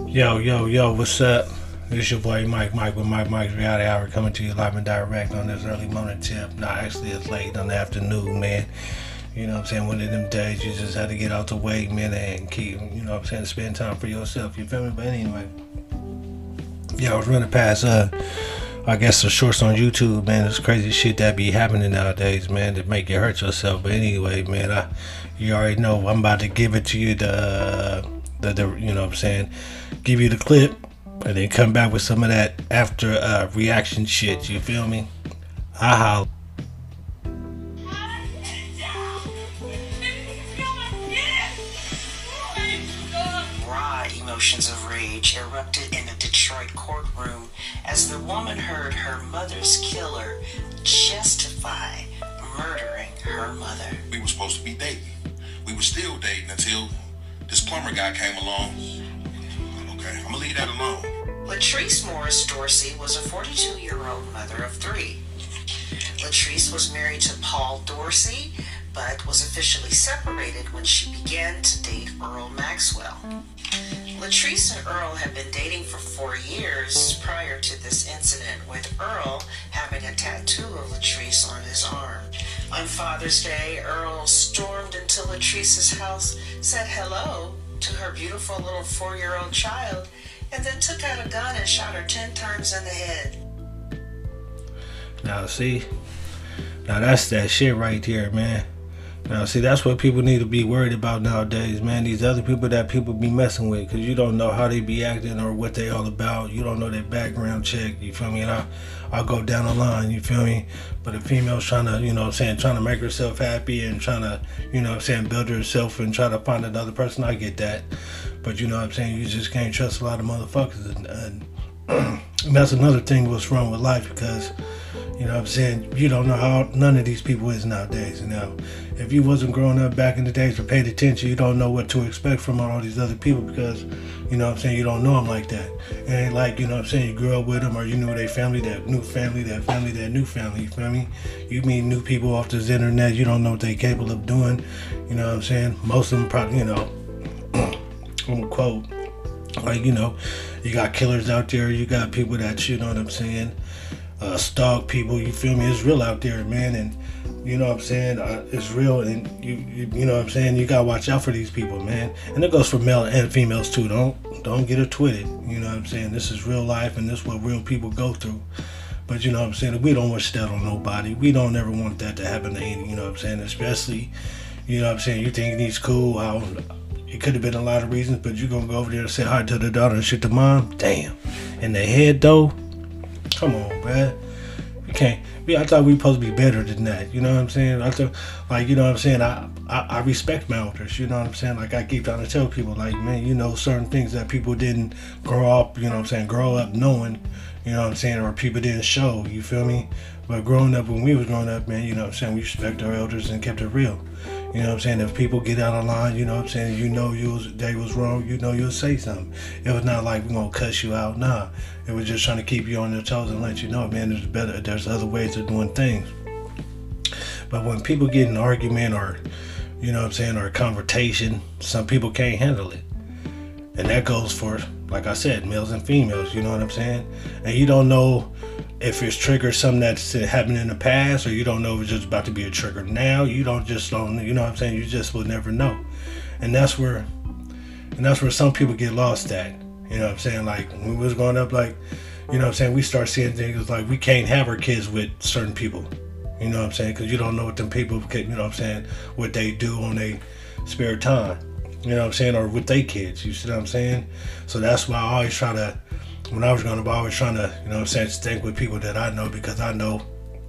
Yo, what's up? It's your boy Mike with Mike's Reality Hour coming to you live and direct on this early morning tip. Nah, actually it's late on the afternoon, man. You know what I'm saying? One of them days you just have to get out the way, man, and keep, you know what I'm saying, spend time for yourself, you feel me? But anyway, yeah, I was running past, I guess the shorts on YouTube, man. It's crazy shit that be happening nowadays, man, that make you hurt yourself. But anyway, man, you already know I'm about to give it to you the you know what I'm saying, give you the clip and then come back with some of that after reaction shit, you feel me? Aha. Raw emotions of rage erupted in a Detroit courtroom as the woman heard her mother's killer justify murdering her mother. We were supposed to be dating. We were still dating until this plumber guy came along. Okay, I'm gonna leave that alone. Latrice Morris Dorsey was a 42-year-old mother of three. Latrice was married to Paul Dorsey, but was officially separated when she began to date Earl Maxwell. Latrice and Earl had been dating for 4 years prior to this incident, with Earl having a tattoo of Latrice on his arm. On Father's Day, Earl stormed into Latrice's house, said hello to her beautiful little 4-year-old child, and then took out a gun and shot her 10 times in the head. Now see, now that's that shit right here, man. Now see, that's what people need to be worried about nowadays, man. These other people that people be messing with, because you don't know how they be acting or what they all about. You don't know their background check, you feel me? And I'll go down the line, you feel me? But a female's trying to, you know what I'm saying, trying to make herself happy and trying to, you know what I'm saying, build herself and try to find another person. I get that. But you know what I'm saying, you just can't trust a lot of motherfuckers. And that's another thing what's wrong with life, because you know what I'm saying, you don't know how none of these people is nowadays. You know, if you wasn't growing up back in the days or paid attention, you don't know what to expect from all these other people, because you know what I'm saying, you don't know them like that. It ain't like, you know what I'm saying, you grew up with them or you knew their family, that new family, that family, that new family, you feel me? You meet new people off this internet, you don't know what they capable of doing. You know what I'm saying? Most of them probably, you know, I'm gonna quote, like, you know, you got killers out there, you got people that, you know what I'm saying, stalk people, you feel me? It's real out there, man. And you know what I'm saying, it's real. And you know what I'm saying, you gotta watch out for these people, man. And it goes for male and females too. Don't get it twisted. You know what I'm saying, this is real life and this is what real people go through. But you know what I'm saying, we don't wish that on nobody. We don't ever want that to happen to any, you know what I'm saying, especially, you know what I'm saying, you think he's cool, how it could have been a lot of reasons, but you're gonna go over there and say hi to the daughter and shit to mom. Damn. In the head though, come on, man. You can't. I thought we supposed to be better than that. You know what I'm saying? I thought, like, you know what I'm saying, I respect my elders. You know what I'm saying? Like, I keep trying to tell people, like, man, you know, certain things that people didn't grow up, you know what I'm saying, grow up knowing, you know what I'm saying, or people didn't show, you feel me? But growing up, when we was growing up, man, you know what I'm saying, we respect our elders and kept it real. You know what I'm saying? If people get out of line, you know what I'm saying, you know they was wrong, you know you'll say something. It was not like we're gonna cuss you out, nah. It was just trying to keep you on your toes and let you know, man, there's other ways of doing things. But when people get in an argument or, you know what I'm saying, or a confrontation, some people can't handle it. And that goes for, like I said, males and females, you know what I'm saying? And you don't know if it's triggered something that's happened in the past, or you don't know if it's just about to be a trigger now. You don't, you know what I'm saying, you just will never know. And that's where some people get lost at. You know what I'm saying? Like, when we was growing up, like, you know what I'm saying, we start seeing things like we can't have our kids with certain people. You know what I'm saying? Because you don't know what them people, you know what I'm saying, what they do on their spare time. You know what I'm saying? Or with their kids. You see what I'm saying? So that's why I always try to, when I was growing up, I was trying to, you know what I'm saying, think with people that I know, because I know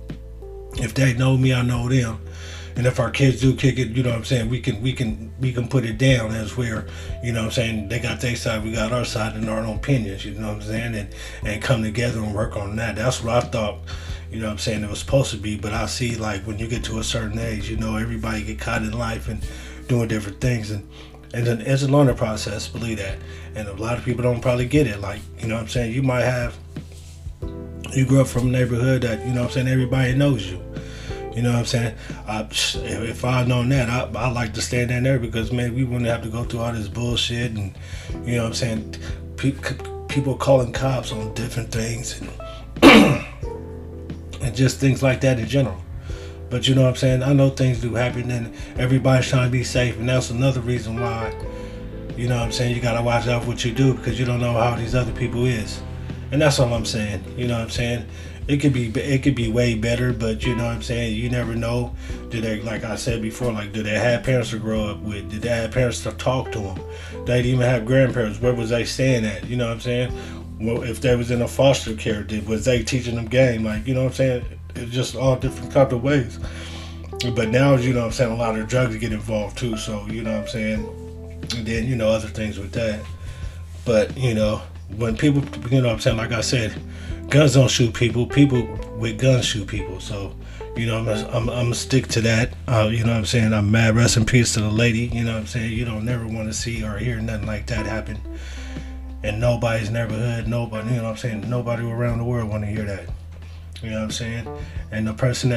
if they know me, I know them. And if our kids do kick it, you know what I'm saying, we can put it down as where, you know what I'm saying, they got their side, we got our side, and our own opinions, you know what I'm saying, and come together and work on that. That's what I thought, you know what I'm saying, it was supposed to be. But I see, like, when you get to a certain age, you know, everybody get caught in life and doing different things, and it's a learning process, believe that. And a lot of people don't probably get it. Like, you know what I'm saying, you grew up from a neighborhood that, you know what I'm saying, everybody knows you. You know what I'm saying? If I had known that, I like to stand in there, because, man, we wouldn't have to go through all this bullshit and, you know what I'm saying, people calling cops on different things and just things like that in general. But you know what I'm saying? I know things do happen and everybody's trying to be safe, and that's another reason why, you know what I'm saying, you gotta watch out what you do, because you don't know how these other people is. And that's all I'm saying. You know what I'm saying? It could be way better, but you know what I'm saying, you never know. Did they, like I said before, like, did they have parents to grow up with? Did they have parents to talk to them? Did they even have grandparents? Where was they staying at? You know what I'm saying? Well, if they was in a foster care, was they teaching them game? Like, you know what I'm saying? It's just all different type of ways. But now, you know what I'm saying, a lot of drugs get involved too, so you know what I'm saying, and then, you know, other things with that. But, you know, when people, you know what I'm saying, like I said, guns don't shoot people. People with guns shoot people. So, you know, I'm gonna stick to that. You know what I'm saying? I'm mad. Rest in peace to the lady. You know what I'm saying? You don't never want to see or hear nothing like that happen in nobody's neighborhood. Nobody, you know what I'm saying? Nobody around the world want to hear that. You know what I'm saying? And the person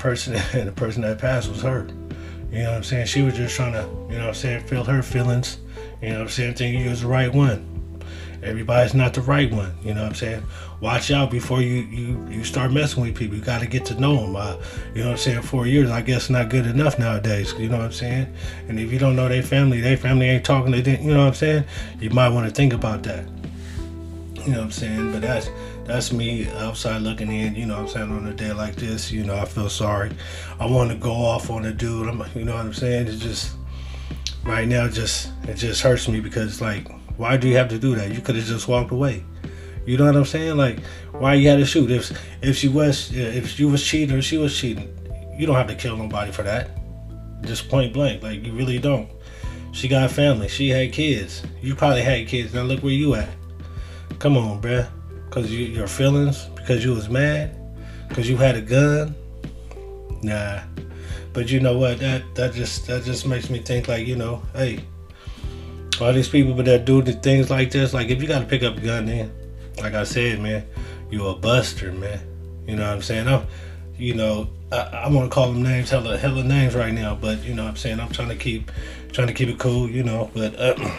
that passed was her. You know what I'm saying? She was just trying to, you know what I'm saying, feel her feelings. You know what I'm saying? Thinking you was the right one. Everybody's not the right one. You know what I'm saying? Watch out before you start messing with people. You got to get to know them. You know what I'm saying? 4 years, I guess, not good enough nowadays. You know what I'm saying? And if you don't know their family ain't talking. They didn't. You know what I'm saying? You might want to think about that. You know what I'm saying? But that's me outside looking in. You know what I'm saying? On a day like this, you know, I feel sorry. I want to go off on a dude. You know what I'm saying? It's just right now, it just hurts me, because like, why do you have to do that? You could have just walked away. You know what I'm saying? Like, why you had to shoot? If you was cheating or she was cheating, you don't have to kill nobody for that. Just point blank. Like, you really don't. She got a family. She had kids. You probably had kids. Now look where you at. Come on, bruh. Because your feelings? Because you was mad? Because you had a gun? Nah. But you know what? That just makes me think, like, you know, hey, all these people that do the things like this, like, if you got to pick up a gun, then, like I said, man, you a buster, man. You know what I'm saying? I want to call them names, hella names right now, but you know what I'm saying, I'm trying to keep it cool, you know. But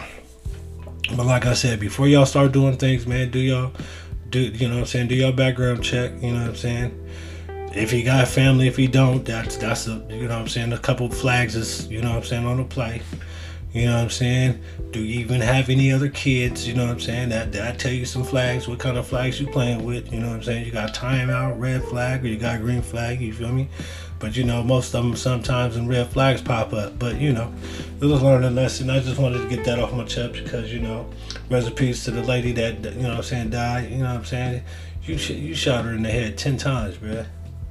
like I said, before y'all start doing things, man, you know what I'm saying, do your background check. You know what I'm saying? If he got family, if he don't, that's a, you know what I'm saying, a couple flags is, you know what I'm saying, on the play. You know what I'm saying? Do you even have any other kids? You know what I'm saying? That tell you some flags, what kind of flags you playing with. You know what I'm saying? You got timeout, red flag, or you got green flag, you feel me? But you know, most of them sometimes in red flags pop up. But you know, it was learning a lesson. I just wanted to get that off my chest, because, you know, rest in peace to the lady that, you know what I'm saying, died. You know what I'm saying? You shot her in the head 10 times, bruh.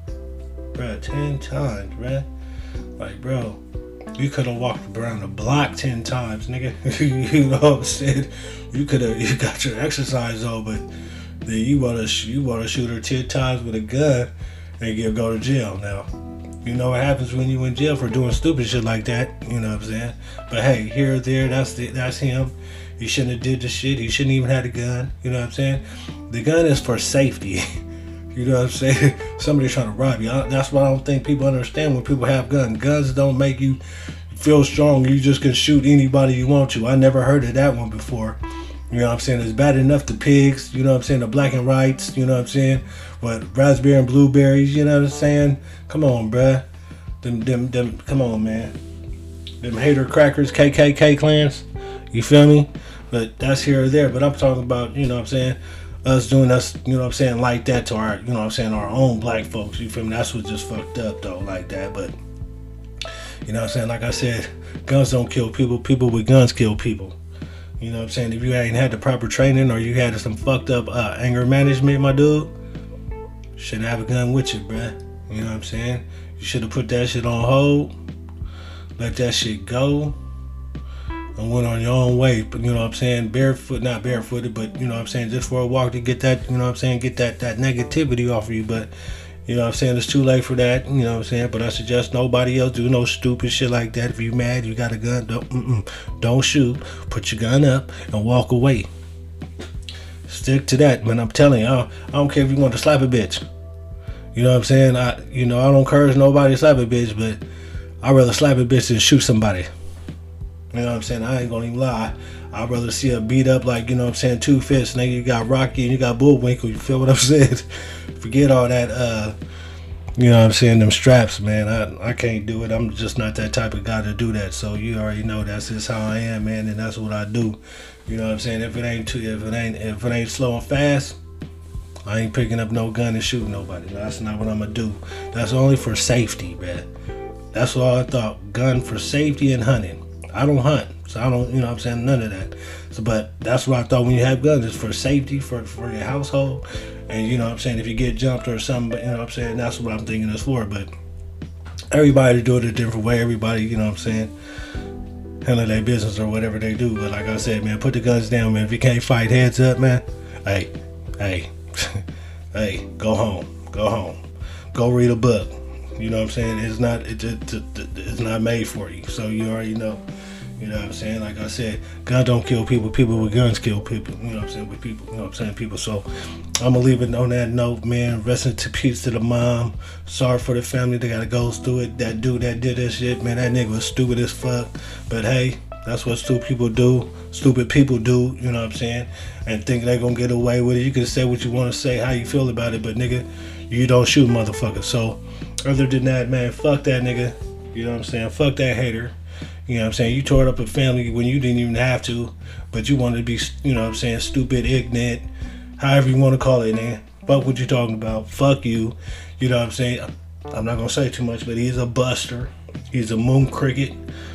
Bruh, 10 times, bruh. Like, bro, you could have walked around the block 10 times, nigga. You know what I'm saying? You got your exercise on, but then you wanna shoot her 10 times with a gun and go to jail. Now, you know what happens when you in jail for doing stupid shit like that. You know what I'm saying? But hey, here or there, that's him. He shouldn't have did the shit. He shouldn't even have a gun. You know what I'm saying? The gun is for safety. You know what I'm saying? Somebody's trying to rob you. That's what I don't think people understand when people have guns. Guns don't make you feel strong. You just can shoot anybody you want to. I never heard of that one before. You know what I'm saying? It's bad enough the pigs, you know what I'm saying, the black and whites, you know what I'm saying? But raspberry and blueberries, you know what I'm saying? Come on, bruh. Them, come on, man. Them hater crackers, KKK clans, you feel me? But that's here or there. But I'm talking about, you know what I'm saying, us doing us, you know what I'm saying, like that to our, you know what I'm saying, our own black folks, you feel me? That's what just fucked up, though, like that. But, you know what I'm saying, like I said, guns don't kill people. People with guns kill people. You know what I'm saying? If you ain't had the proper training, or you had some fucked up anger management, my dude, shouldn't have a gun with you, bruh. You know what I'm saying? You should have put that shit on hold, let that shit go, and went on your own way. But you know what I'm saying? Not barefooted, but you know what I'm saying, just for a walk to get that, you know what I'm saying, get that negativity off of you. But you know what I'm saying, it's too late for that, you know what I'm saying? But I suggest nobody else do no stupid shit like that. If you mad, you got a gun, don't shoot. Put your gun up and walk away. Stick to that, man. I'm telling you, I don't care if you want to slap a bitch. You know what I'm saying? I don't encourage nobody to slap a bitch, but I'd rather slap a bitch than shoot somebody. You know what I'm saying? I ain't gonna even lie. I'd rather see a beat up like, you know what I'm saying, Two Fists, nigga. You got Rocky and you got Bullwinkle. You feel what I'm saying? Forget all that, you know what I'm saying, them straps, man. I can't do it. I'm just not that type of guy to do that. So you already know that's just how I am, man, and that's what I do. You know what I'm saying? If it ain't slow and fast, I ain't picking up no gun and shooting nobody. That's not what I'm gonna do. That's only for safety, man. That's all I thought. Gun for safety and hunting. I don't hunt, so I don't, you know what I'm saying, none of that. So, but that's what I thought when you have guns, it's for safety, for your household. And you know what I'm saying, if you get jumped or something, but you know what I'm saying, that's what I'm thinking it's for. But everybody do it a different way. Everybody, you know what I'm saying, handle their business or whatever they do. But like I said, man, put the guns down, man. If you can't fight heads up, man, hey, hey, go home. Go read a book. You know what I'm saying? It's not made for you. So you already know. You know what I'm saying? Like I said, guns don't kill people. People with guns kill people. You know what I'm saying? With people. You know what I'm saying? People. So I'm going to leave it on that note, man. Rest in peace to the mom. Sorry for the family that got to go through it. That dude that did that shit, man, that nigga was stupid as fuck. But hey, that's what stupid people do. Stupid people do. You know what I'm saying? And think they're going to get away with it. You can say what you want to say, how you feel about it. But nigga, you don't shoot motherfuckers. So other than that, man, fuck that nigga. You know what I'm saying? Fuck that hater. You know what I'm saying? You tore up a family when you didn't even have to, but you wanted to be, you know what I'm saying, stupid, ignorant, however you want to call it, man. Fuck what you talking about. Fuck you. You know what I'm saying? I'm not going to say too much, but he's a buster. He's a moon cricket.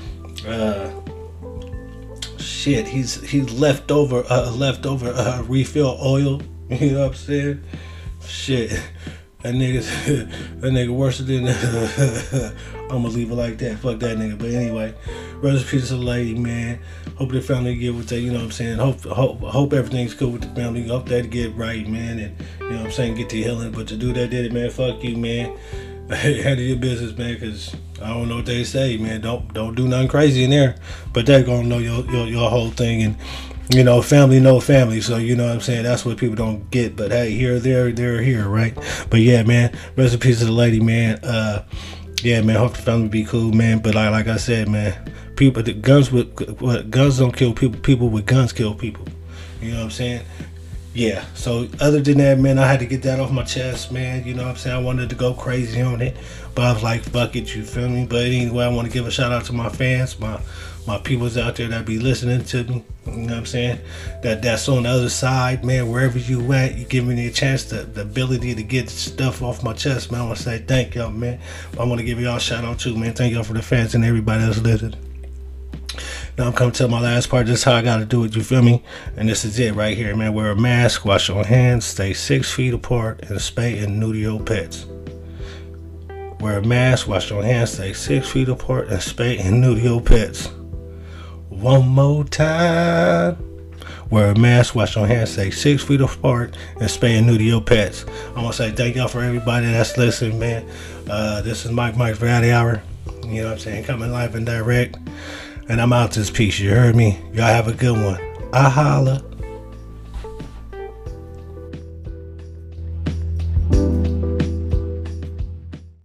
Shit, he's leftover refill oil. You know what I'm saying? Shit. That nigga worse than I'm gonna leave it like that. Fuck that nigga. But anyway, rest in peace to the lady, man. Hope the family get with that, you know what I'm saying? Hope everything's cool with the family. Hope that get right, man, and you know what I'm saying, get to healing. But the dude that did it, man, fuck you, man. Handle your business, man, cause I don't know what they say, man. Don't do nothing crazy in there. But they're gonna know your whole thing, and you know, family know family, so you know what I'm saying, that's what people don't get. But hey, here, there, they're here, right? But yeah, man, rest in peace to the lady, man. Yeah, man, hope the family be cool, man. But like I said, man, guns don't kill people. People with guns kill people. You know what I'm saying? Yeah. So other than that, man, I had to get that off my chest, man. You know what I'm saying? I wanted to go crazy on it, but I was like, fuck it, you feel me? But anyway, I want to give a shout out to my fans, my peoples out there that be listening to me. You know what I'm saying? That's on the other side, man. Wherever you at, you give me a chance, the ability to get stuff off my chest, man. I want to say thank y'all, man. I want to give y'all a shout out too, man. Thank y'all for the fans and everybody that's listening. Now I'm coming to my last part. This is how I got to do it, you feel me? And this is it right here, man. Wear a mask, wash your hands, stay 6 feet apart, and spay and neuter your pets. Wear a mask, wash your hands, stay 6 feet apart, and spay and neuter your pets. One more time. Wear a mask, wash your hands, stay 6 feet apart, and spay and neuter your pets. I want to say thank y'all for everybody that's listening, man. This is Mike Variety Hour. You know what I'm saying? Coming live and direct. And I'm out this piece. You heard me? Y'all have a good one. I holla.